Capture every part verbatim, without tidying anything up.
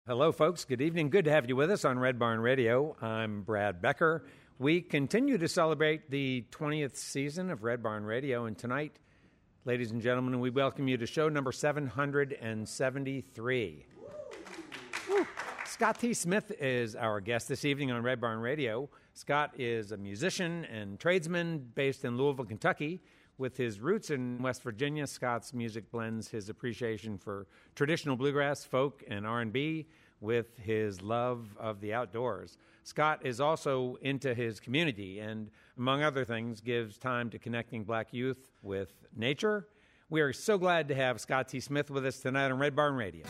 Hello, folks. Good evening. Good to have you with us on Red Barn Radio. I'm Brad Becker. We continue to celebrate the twentieth season of Red Barn Radio, and tonight, ladies and gentlemen, we welcome you to show number seven hundred seventy-three. Woo. Scott T. Smith is our guest this evening on Red Barn Radio. Scott is a musician and tradesman based in Louisville, Kentucky. With his roots in West Virginia, Scott's music blends his appreciation for traditional bluegrass, folk, and R and B with his love of the outdoors. Scott is also into his community and, among other things, gives time to connecting black youth with nature. We are so glad to have Scott T. Smith with us tonight on Red Barn Radio.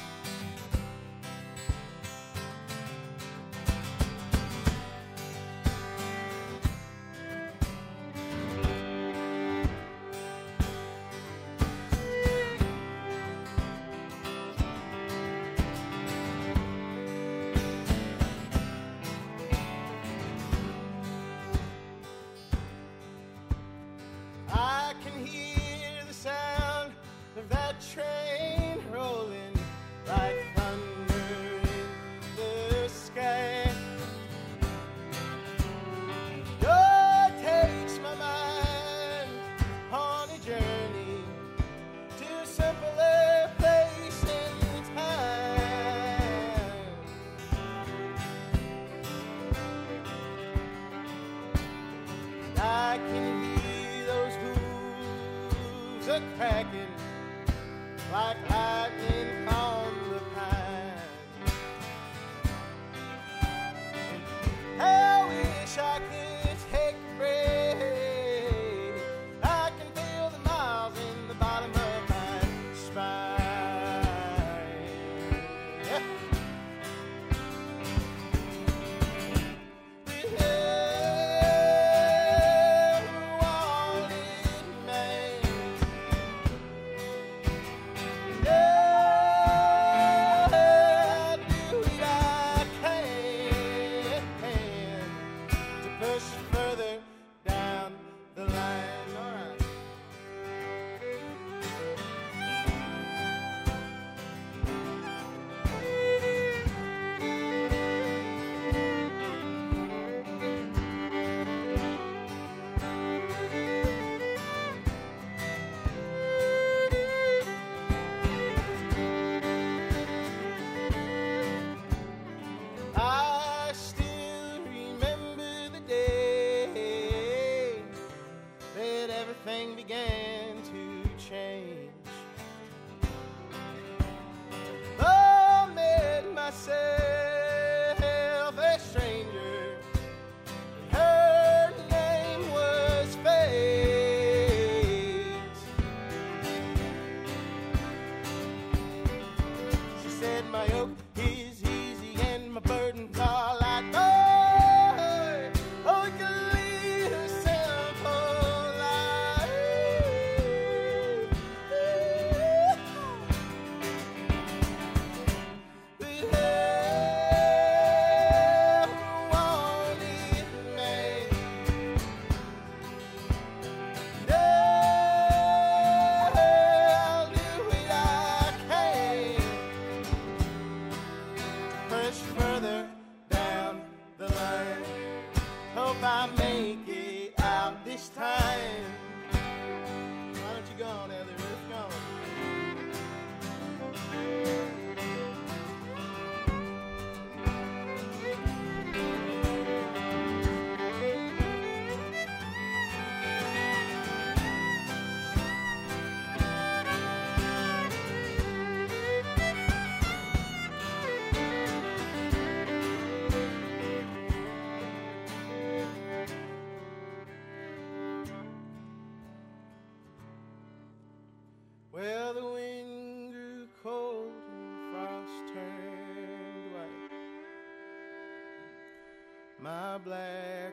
My black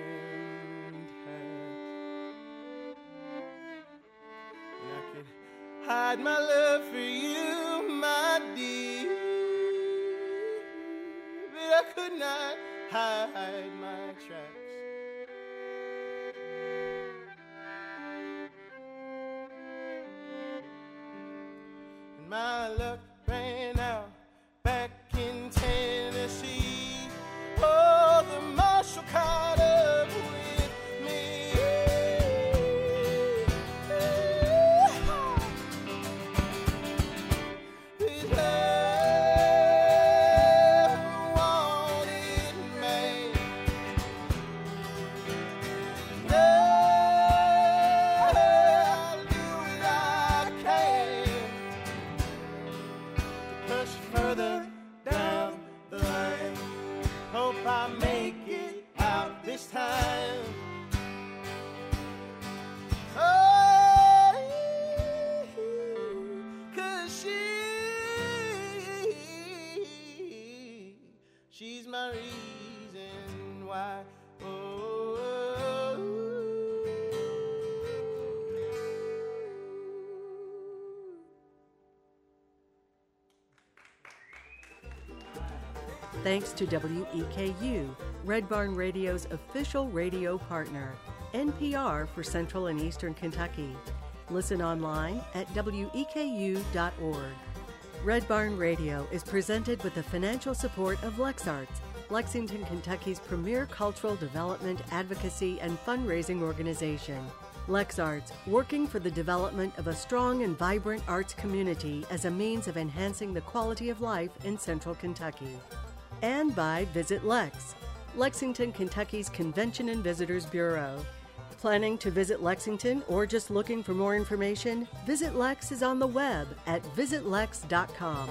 rimmed hat, and I could hide my love for you, my dear, but I could not hide my tracks. And my luck ran out back in next time. Oh, 'cause she, she's my reason why. Thanks to W E K U, Red Barn Radio's official radio partner, N P R for Central and Eastern Kentucky. Listen online at W E K U dot org. Red Barn Radio is presented with the financial support of LexArts, Lexington, Kentucky's premier cultural development, advocacy, and fundraising organization. LexArts, working for the development of a strong and vibrant arts community as a means of enhancing the quality of life in Central Kentucky. And by Visit Lex, Lexington, Kentucky's Convention and Visitors Bureau. Planning to visit Lexington or just looking for more information? Visit Lex is on the web at visit lex dot com.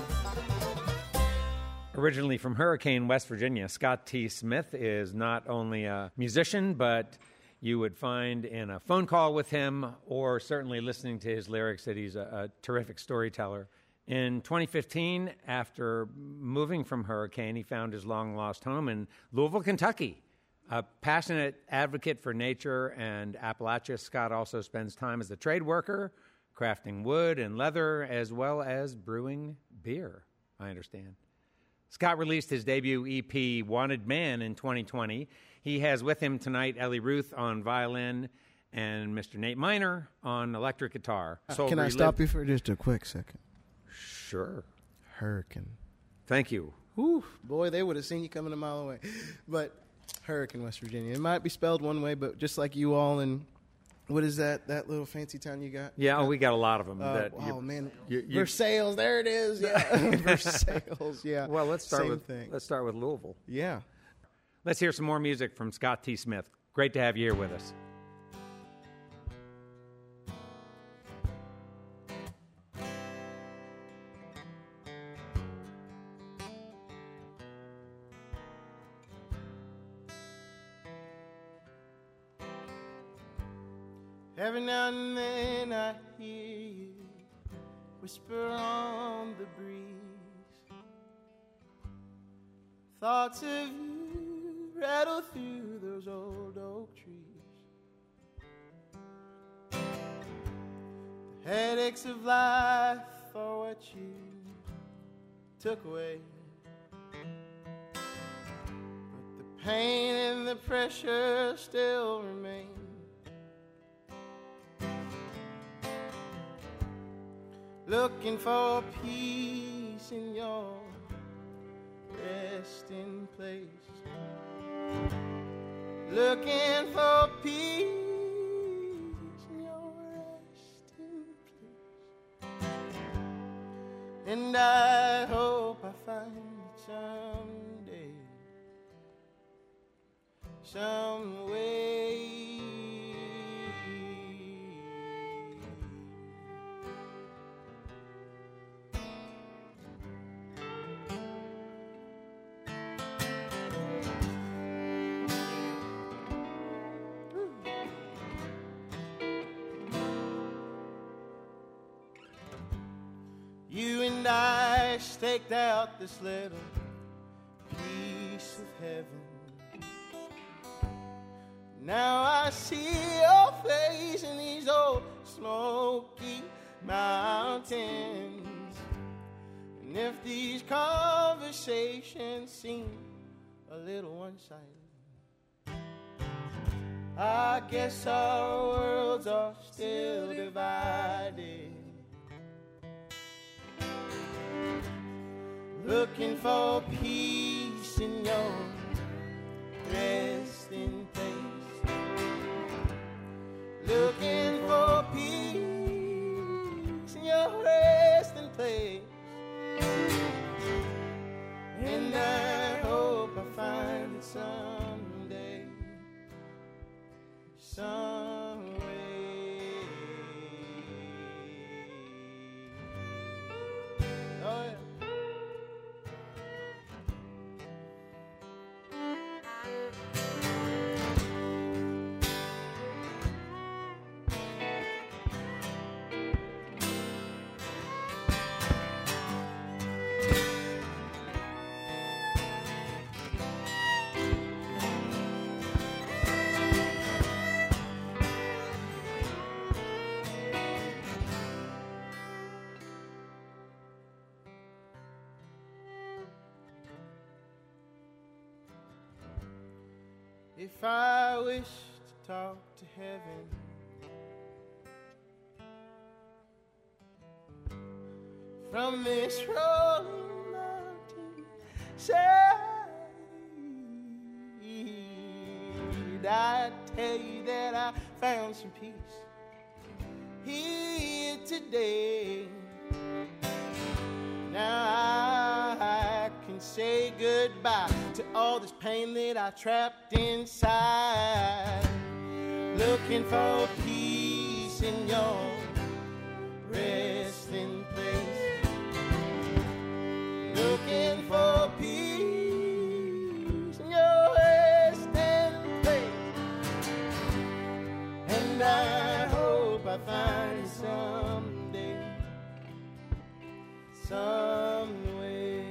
Originally from Hurricane, West Virginia, Scott T. Smith is not only a musician, but you would find in a phone call with him or certainly listening to his lyrics that he's a, a terrific storyteller. In twenty fifteen, after moving from Hurricane, he found his long-lost home in Louisville, Kentucky. A passionate advocate for nature and Appalachia, Scott also spends time as a trade worker, crafting wood and leather, as well as brewing beer, I understand. Scott released his debut E P, Wanted Man, in twenty twenty. He has with him tonight Ellie Ruth on violin and Mister Nate Miner on electric guitar. So Can I stop you for just a quick second? Sure. Hurricane. Thank you. Whew, boy, they would have seen you coming a mile away. But Hurricane, West Virginia. It might be spelled one way, but just like you all in, what is that, that little fancy town you got? Yeah, oh, we got a lot of them. Uh, that oh, man. You, you, Versailles, there it is. Yeah. Versailles, yeah. Well, let's start Same with thing. let's start with Louisville. Yeah. Let's hear some more music from Scott T. Smith. Great to have you here with us. Every now and then I hear you whisper on the breeze. Thoughts of you rattle through those old oak trees. The headaches of life are what you took away, but the pain and the pressure still remain. Looking for peace in your resting place. Looking for peace in your resting place. And I hope I find it someday, some way. You and I staked out this little piece of heaven. Now I see your face in these old smoky mountains. And if these conversations seem a little one-sided, I guess our worlds are still divided. Looking for peace in your resting place. Looking for peace in your resting place. And I hope I find it someday, some way. Oh, yeah. If I wish to talk to heaven, from this rolling mountain side, I tell you that I found some peace here today. Now I can say goodbye to all this pain that I trapped inside. Looking for peace in your resting place. Looking for peace in your resting place. And I hope I find it someday. Some way.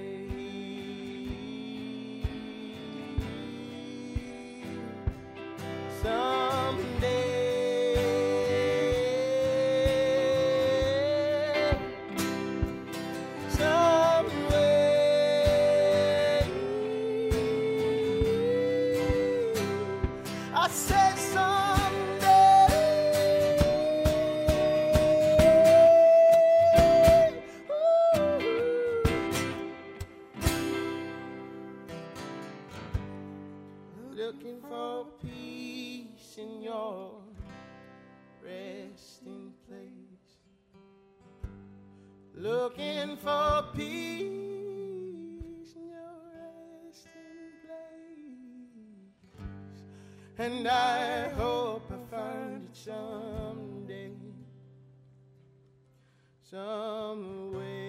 Someday. Some way. I said someday. Looking for peace in your resting place. Looking for peace in your resting place. And I hope I find it someday. Some way.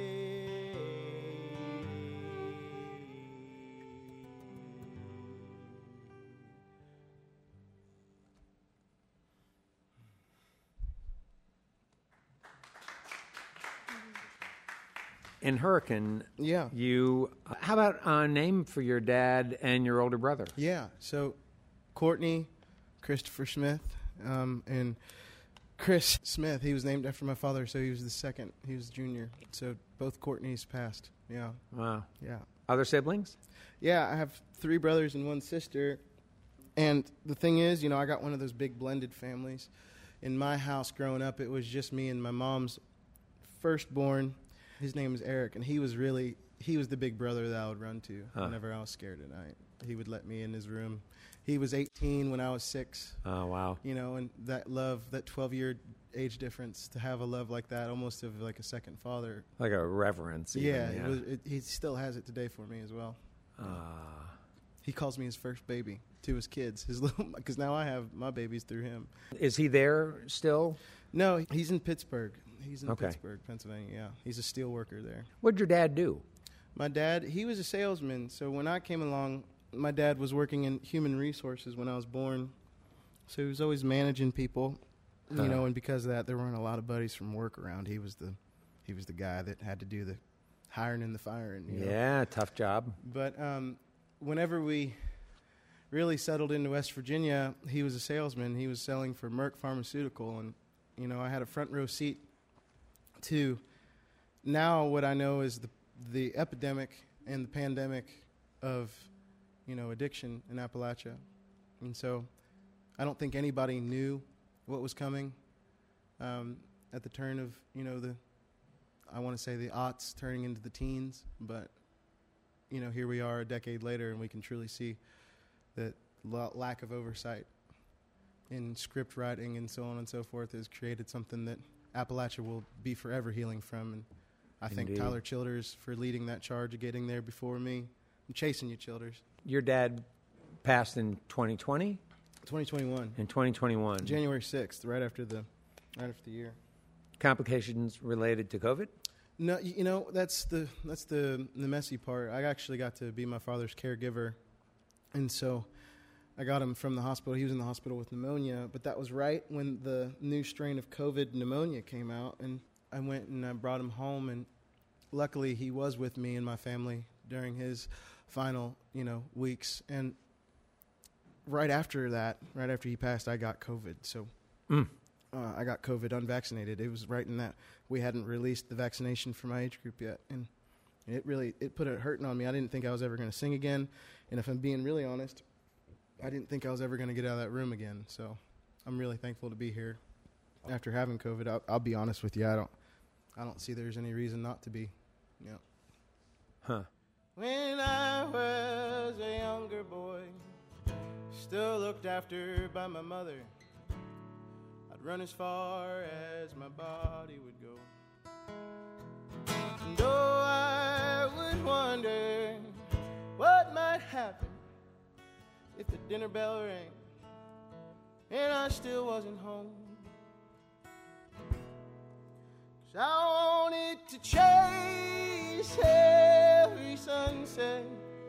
In Hurricane, Yeah. you, how about a name for your dad and your older brother? Yeah, so Courtney Christopher Smith, um, and Chris Smith, he was named after my father, so he was the second, he was junior. So both Courtneys passed, yeah, Wow. yeah. Other siblings? Yeah, I have three brothers and one sister, and the thing is, you know, I got one of those big blended families. In my house growing up, it was just me and my mom's firstborn. His name is Eric, and he was really, he was the big brother that I would run to Huh. whenever I was scared at night. He would let me in his room. He was eighteen when I was six, Oh, wow. you know, and that love, that twelve-year age difference, to have a love like that, almost of like a second father. Like a reverence. even, Yeah, It was, it, he still has it today for me as well. Ah. He calls me his first baby to his kids, his little, because now I have my babies through him. Is he there still? No, he's in Pittsburgh. He's in Okay. Pittsburgh, Pennsylvania. Yeah, he's a steel worker there. What'd your dad do? My dad, he was a salesman. So when I came along, my dad was working in human resources when I was born. So he was always managing people, you Huh. know. And because of that, there weren't a lot of buddies from work around. He was the, he was the guy that had to do the hiring and the firing. You know? Yeah, tough job. But um, whenever we really settled into West Virginia, he was a salesman. He was selling for Merck Pharmaceutical, and you know, I had a front row seat to now what I know is the the epidemic and the pandemic of, you know, addiction in Appalachia. And so I don't think anybody knew what was coming um, at the turn of, you know, the, I want to say the aughts turning into the teens, but you know, here we are a decade later, and we can truly see that la- lack of oversight in script writing and so on and so forth has created something that Appalachia will be forever healing from. And I thank Indeed. Tyler Childers for leading that charge of getting there before me. I'm chasing you, Childers. Your dad passed in twenty twenty? twenty twenty-one, In twenty twenty-one. January sixth, right after the, right after the year. Complications related to COVID? No, y- you know, that's the that's the the messy part. I actually got to be my father's caregiver, and so I got him from the hospital. He was in the hospital with pneumonia, but that was right when the new strain of COVID pneumonia came out, and I went and I brought him home, and luckily he was with me and my family during his final, you know, weeks. And right after that, right after he passed, I got COVID. So Mm. uh, I got COVID unvaccinated. It was right in that we hadn't released the vaccination for my age group yet, and it really it put a hurting on me. I didn't think I was ever going to sing again, and if I'm being really honest, I didn't think I was ever going to get out of that room again. So I'm really thankful to be here. After having COVID, I'll, I'll be honest with you. I don't, I don't see there's any reason not to be. Yeah. Huh. When I was a younger boy, still looked after by my mother, I'd run as far as my body would go. And oh, I would wonder what might happen if the dinner bell rang and I still wasn't home. 'Cause I wanted to chase every sunset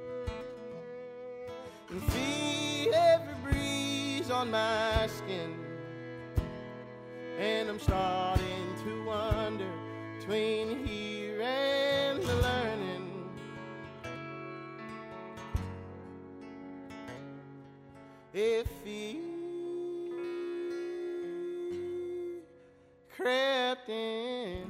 and feel every breeze on my skin. And I'm starting to wonder between here and the learning, if he crept in.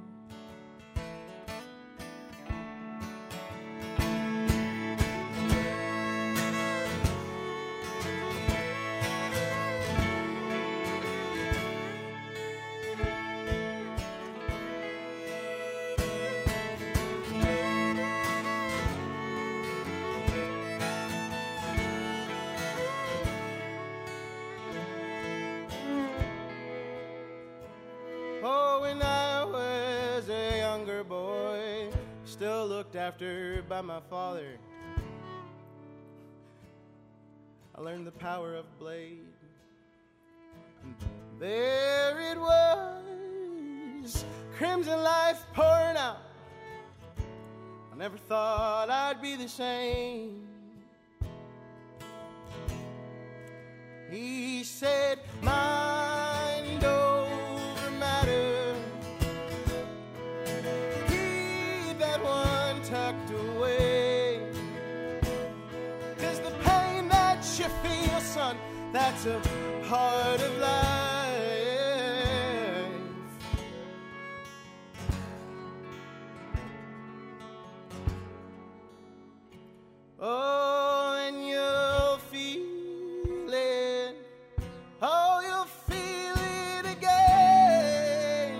Oh, when I was a younger boy, still looked after by my father, I learned the power of blade. And there it was, crimson life pouring out. I never thought I'd be the same. He said, mind over matter, keep that one tucked away. 'Cause the pain that you feel, son, that's a part of life. Oh, and you'll feel it. Oh, you'll feel it again.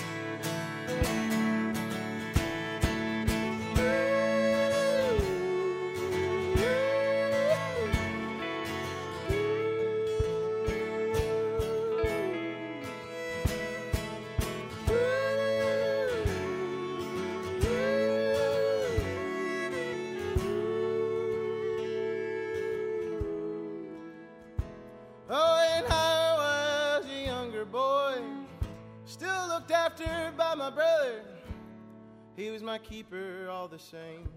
Oh, and I was a younger boy, still looked after by my brother. He was my keeper all the same.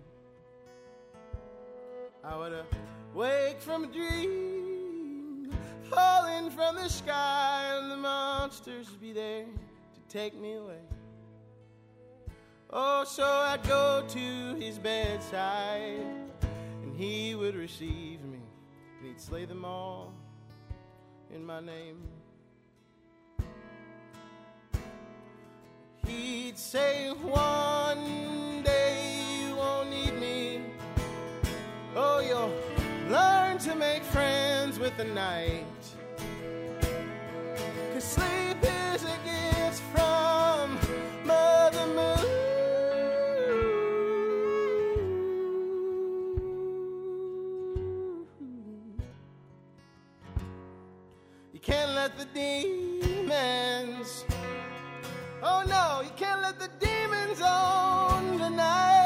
I would awake from a dream, falling from the sky, and the monsters would be there to take me away. Oh, so I'd go to his bedside, and he would receive me, and he'd slay them all in my name. He'd say, one day you won't need me. Oh, you'll learn to make friends with the night. 'Cause sleep is a gift from Mother Moon. You can't let the demons, oh no, you can't let the demons own the night.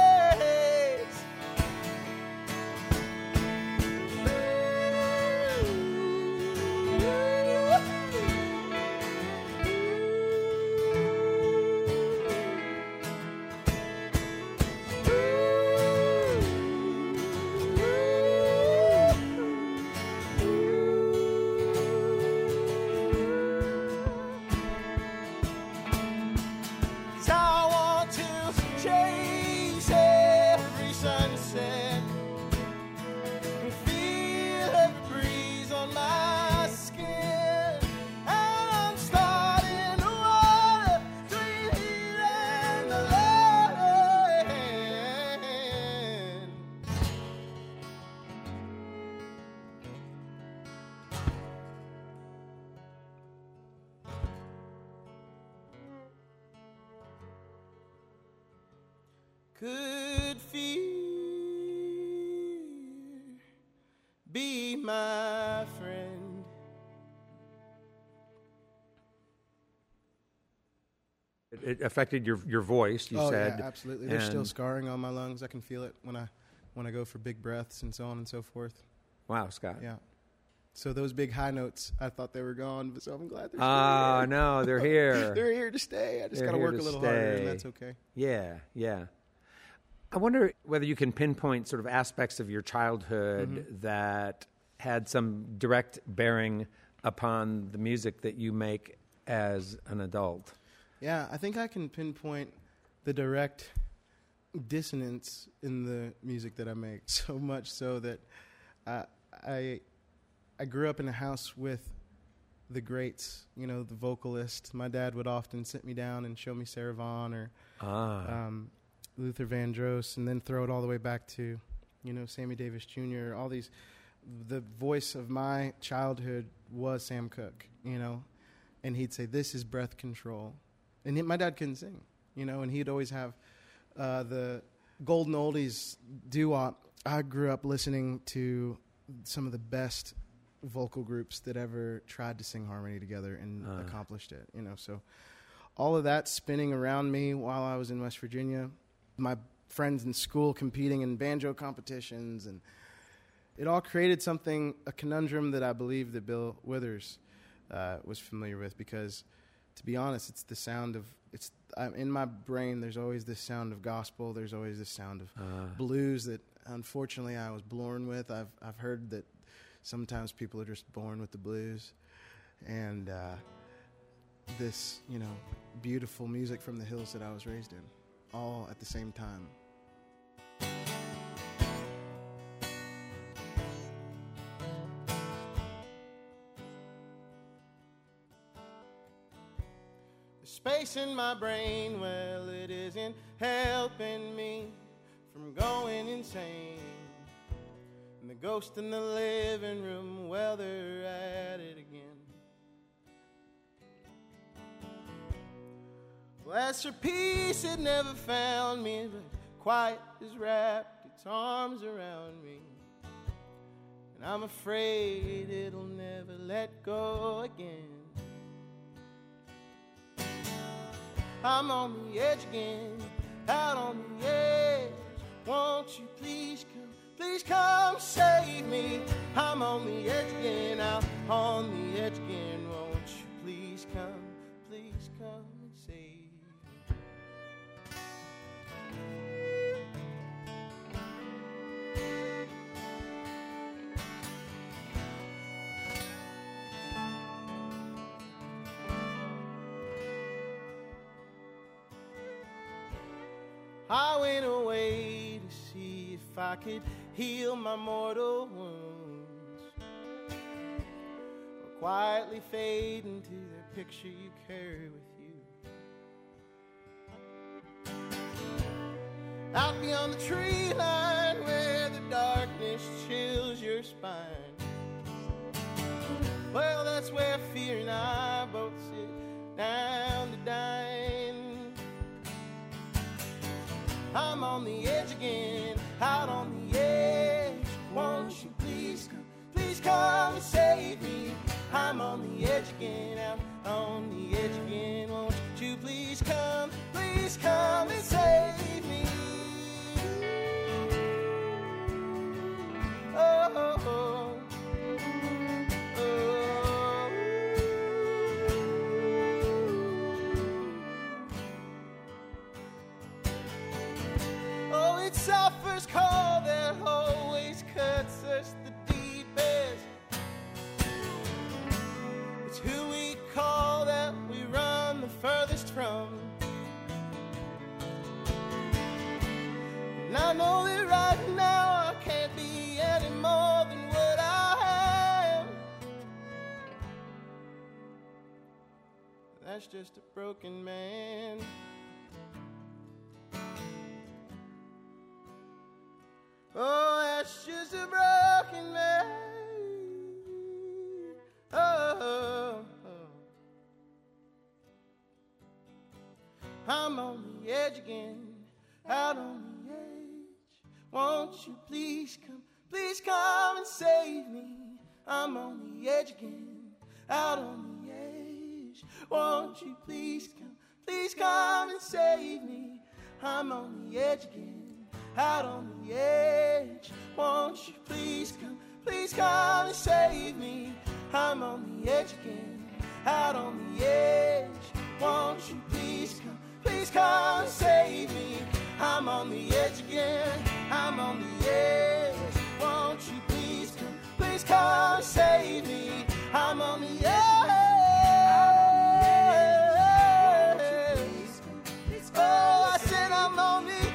could fear, be my friend. It, it affected your your voice, you oh, said. yeah, absolutely. There's still and- scarring on my lungs. I can feel it when I when I go for big breaths and so on and so forth. Wow, Scott. Yeah. So those big high notes, I thought they were gone, but so I'm glad they're still Oh, here. no, they're here. They're here to stay. I just They're got to here work to a little harder, stay. and that's okay. Yeah, yeah. I wonder whether you can pinpoint sort of aspects of your childhood Mm-hmm. that had some direct bearing upon the music that you make as an adult. Yeah, I think I can pinpoint the direct dissonance in the music that I make, so much so that uh, I I grew up in a house with the greats, you know, the vocalists. My dad would often sit me down and show me Sarah Vaughan or Ah. um, Luther Vandross, and then throw it all the way back to, you know, Sammy Davis Junior All these, the voice of my childhood was Sam Cooke, you know, and he'd say, "This is breath control," and he, my dad couldn't sing, you know, and he'd always have uh, the golden oldies doo-wop. I grew up listening to some of the best vocal groups that ever tried to sing harmony together and Uh. accomplished it, you know, so all of that spinning around me while I was in West Virginia, my friends in school competing in banjo competitions, and it all created something, a conundrum that I believe that Bill Withers uh, was familiar with, because to be honest, it's the sound of, it's uh, in my brain, there's always this sound of gospel, there's always this sound of Uh. blues that unfortunately I was born with. I've I've heard that sometimes people are just born with the blues, and uh, this, you know, beautiful music from the hills that I was raised in, all at the same time. The space in my brain, well, it isn't helping me from going insane. And the ghost in the living room, well, they're at it again. Well, as for peace, it never found me, but quiet has wrapped its arms around me. And I'm afraid it'll never let go again. I'm on the edge again, out on the edge. Won't you please come, please come save me. I'm on the edge again, out on the edge again. Won't you please come, please come and save me. I went away to see if I could heal my mortal wounds, or quietly fade into the picture you carry with you. Out beyond the tree line where the darkness chills your spine, well, that's where fear and I both sit down to dine. I'm on the edge again, out on the edge. Won't you please come, please come and save me. I'm on the edge again, out on the edge again. Won't you please come, please come and save me. Oh, oh, oh. Oh, it's our first call that always cuts us the deepest. It's who we call that we run the furthest from. And I know that right now I can't be any more than what I am. That's just a broken man. Oh, that's just a broken man. Oh, oh, oh. I'm on the edge again, out on the Won't you please come, please come and save me? I'm on the edge again, out on the edge. Won't you please come, please come and save me? I'm on the edge again, out on the edge. Won't you please come, please come and save me? I'm on the edge again, out on the edge. Won't you please come, please come and save me? I'm on the edge again, I'm on the edge. Won't you please come, please come and save me? I'm on the edge. Oh, I said I'm on the edge.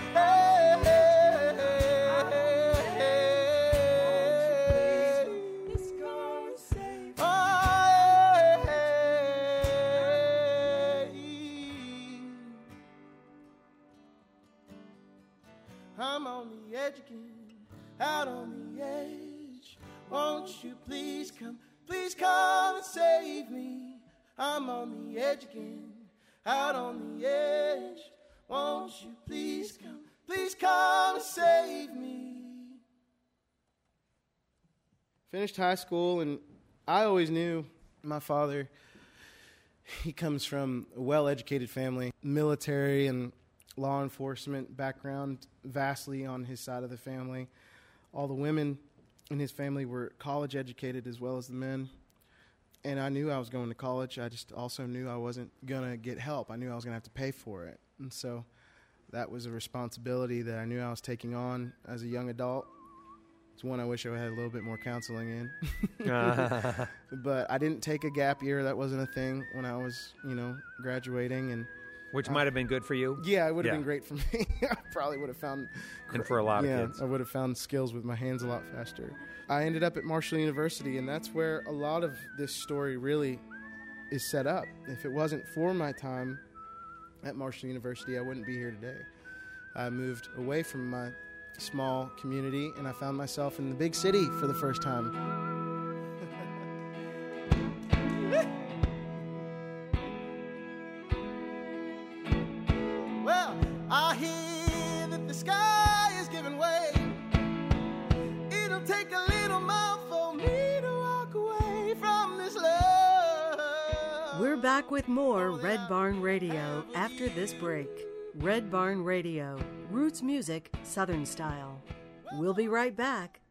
I'm on the edge again, out on the edge. Won't you please come, please come and save me? I'm on the edge again, out on the edge. Won't you please come, please come and save me? Finished high school, and I always knew my father, he comes from a well-educated family, military and law enforcement background vastly on his side of the family. All the women in his family were college educated as well as the men. And I knew I was going to college. I just also knew I wasn't going to get help. I knew I was going to have to pay for it. And so that was a responsibility that I knew I was taking on as a young adult. It's one I wish I had a little bit more counseling in. But I didn't take a gap year. That wasn't a thing when I was, you know, graduating. And Which uh, might have been good for you. Yeah, it would have Yeah. been great for me. I probably would have found... And for a lot yeah, of kids. I would have found skills with my hands a lot faster. I ended up at Marshall University, and that's where a lot of this story really is set up. If it wasn't for my time at Marshall University, I wouldn't be here today. I moved away from my small community, and I found myself in the big city for the first time. Well, I hear that the sky is giving way. It'll take a little more for me to walk away from this love. We're back with more Red Barn Radio after this break. Red Barn Radio, roots music, Southern style. We'll be right back.